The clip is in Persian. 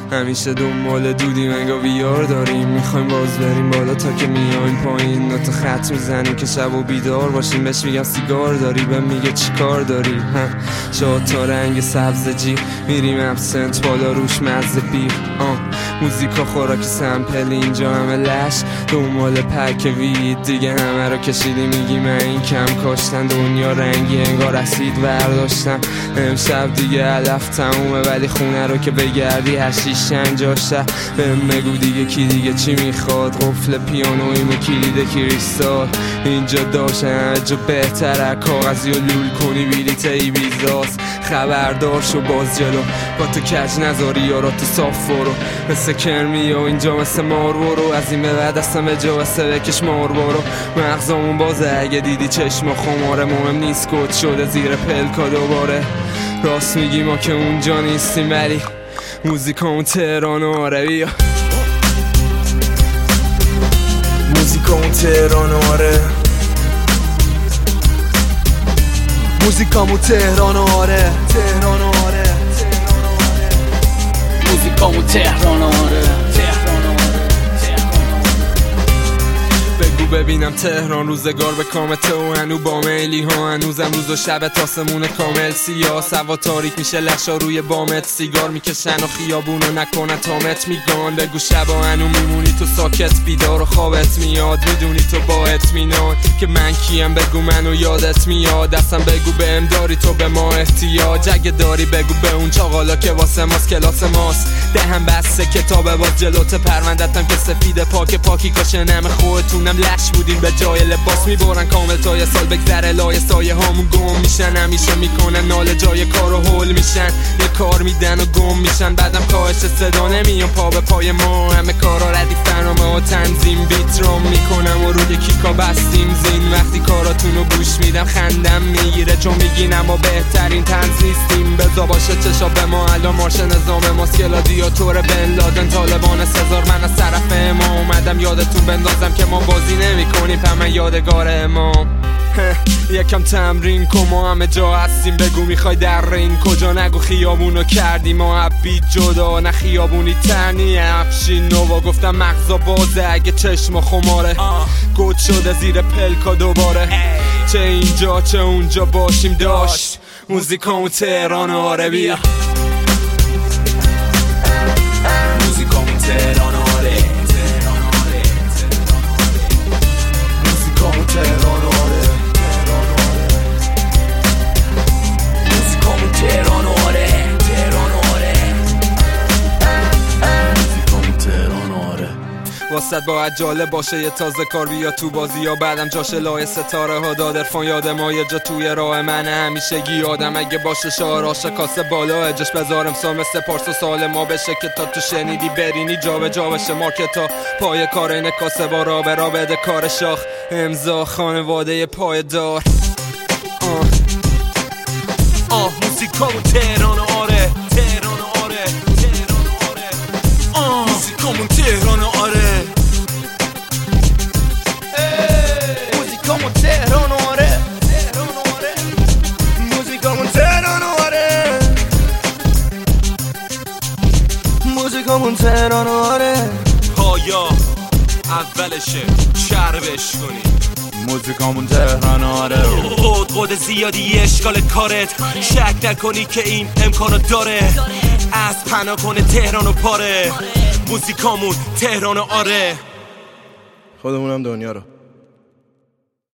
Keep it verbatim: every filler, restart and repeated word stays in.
همیشه دنبال دودی منگا بیار داریم، میخوایم باز بریم بالا تا که میایم پایین، نوت خط میزنیم که شب و بیدار باشیم. بهش میگم سیگار داری، به میگه چی کار داری؟ هم شاد تا رنگ سبز جیغ، میریم ابسنت بالا روش مزه بیغ. آه موزیکا خوراکی سمپل، اینجا همه لش دنبال پک وید دیگه، همه رو کشیدی میگی من این کم کاشتن، دنیا رنگی انگار اسید برداشتم. امشب دیگه علف تمومه ولی خونه رو که بگردی هشیش انجاشه. بهم بگو دیگه کی دیگه چی میخواد، قفل پیانویم و کلید کریستال اینجا داشته همه جا بهتره، کاغذی و لول کنی بیلیت ای بیزاست. خبردار شو باز جلو با تو کج نذاری یاراتو صاف برو، مثل کرمی و اینجا مثل مار برو، از این به بعد اصلا به جا واسه بکش مار برو. مغزامون بازه اگه دیدی چشم خماره، مهم نیست کد شده زیر پلکا دوباره. راست میگی ما که اونجا نیستیم ولی موزیکامون تهران و آره بیا، موزیکامون تهران و آره، موزیکامون تهران و آره، تهران و آره، موزیکامون تهران و آره. ببینم تهران روزگار به کامته و هنو با میلی ها، هنوزم روز و شب تاسمون کامل سیاه، سوا تاریک میشه لشا روی بامت، سیگار میکشن و خیابونو نکنن تامت میگان. بگو شبا هنو میمونی تو ساکت، بیدار و خوابت میاد، میدونی تو با اطمینان که من کیم، بگو منو یادت میاد، اصلا بگو بهم داری تو به ما احتیاج، اگه داری بگو به اون چاقالا که واسه ماست کلاس ماست. دهم بسته کتاب باز جلوت، پروندتم که سفید پاک پاکی کاشه نم خودتونم لش بودیم به جای لباس میبرن کامل تا یه سال بگذره لای سایه هامون گم میشن، همیشه میکنن ناله جای کار و هول میشن، یه کار میدن و گم میشن، بعدم کاهش صدا نمیان پا به پای ما، همه کارا ردیف برنامه و تنظیم بیت رام میکنم و روی کیکا بستیم زین، وقتی کاراتونو گوش میدم خندم میگیره چون میگین اما بهترین طنز نیستیم، بزا باشه چشا به ما الان مارش نظام ماست، گلادیاتور بن لادن طالبان سزار، من از طرف ما اومدم یادتون بندازم که ما بازی نمی‌کنیم همه یادگار امام. یکم تمرین کن ما همه جا هستیم، بگو میخوای در این کجا، نگو خیابونو کردیم ما عبید جدا، نه خیابونی تنی افشین نوا، گفتم مغزا بازه اگه چشم خماره، گود شده زیر پلکا دوباره، چه اینجا چه اونجا باشیم داشت موزیکامون تهران و آره بیا، موزیکامون تهران و آره، تهران و آره، موزیکامون تهران و آره، موزیکامون تهران و آره، تهران و آره، موزیکامون تهران و آره. واسط باید جالب باشه یه تازه کار بیا تو بازی یا بعدم جاش لای ستاره ها داد عرفان یاد ما یه جا توی راه منه همیشگی آدم اگه باشه شعراش کاسه بالا اجش بذارم سال مثل پارس و سال ما بشه که تا تو شنیدی برینی جا به جا بشه مارکتا پای کار اینه کاسه با را به را بده کار شاخ امضا خانواده پایدار. آه آه موزیکامون تهران آره، تهران آره، تهران آره، آه موزیکامون تهران آره، موزیکامون تهران آره، تهران آره، موزیکامون تهران آره، موزیکامون تهران آره. پایا اولشه چربش کنی موزیکامون تهران آره، خود خود زیادی اشکال کارت شک نکنی که این امکانو داره، از پناه کنه تهران و پاره، موزیکامون تهران آره، خودمونم دنیا رو